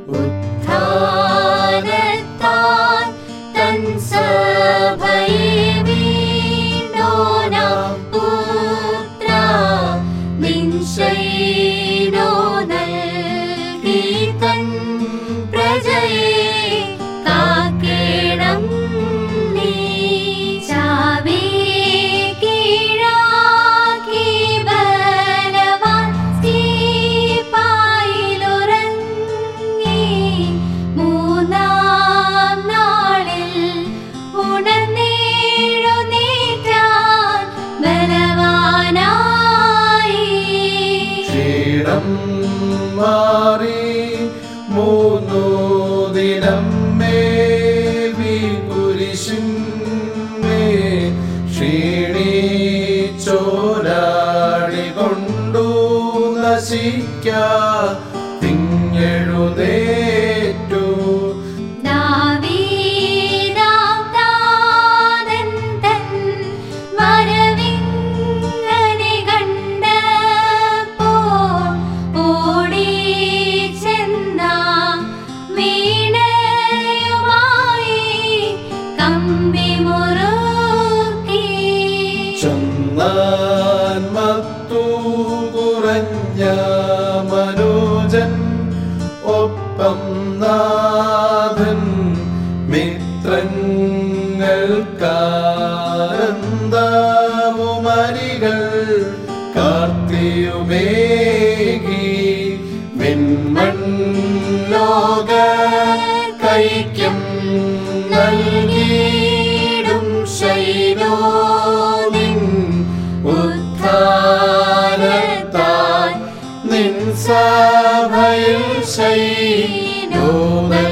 ഉത്ഥാനത്താൽ തൻ സഭയെ വീണ്ടോനാം പുത്ര നിൻ ശൈലോ നൽകി തൻ പ്രജയെ കാക്കേണം നീ. ചാവേ കീഴാക്കി ബലവാൻ സ്തീഫായിലുറങ്ങി മൂന്നാം നാളിൽ ഉണർന്നെഴുന്നേറ്റാൻ ബലവാനായി. ക്ഷീണം മാറി മൂന്നു ദിനം മേൽവി കുരിശിന്മേ ക്ഷീണിച്ചോരാടി കൊണ്ടു നശിക്കാ തിങ്ങെഴുന്നേറ്റു. ദാവീദാം താതൻ തൻ വരവിങ്ങനെ കണ്ടപ്പോൾ ഓടിച്ചെന്ന വീണയുമായി കമ്പി മുറുക്കി. ചൊന്നാൻ മത്തു കുറഞ്ഞ മനോജൻ ഒപ്പം നാഥൻ മിത്രങ്ങൾക്കാനന്ദവുമരികൾ കാർത്തിയുമേകി വിൺമൺലോക കൈക്യം നൽകിയിടും ശൈലോ നിൻ ഉത്ഥാനത്താൽ നിൻ സഭയിൽ ശൈലോ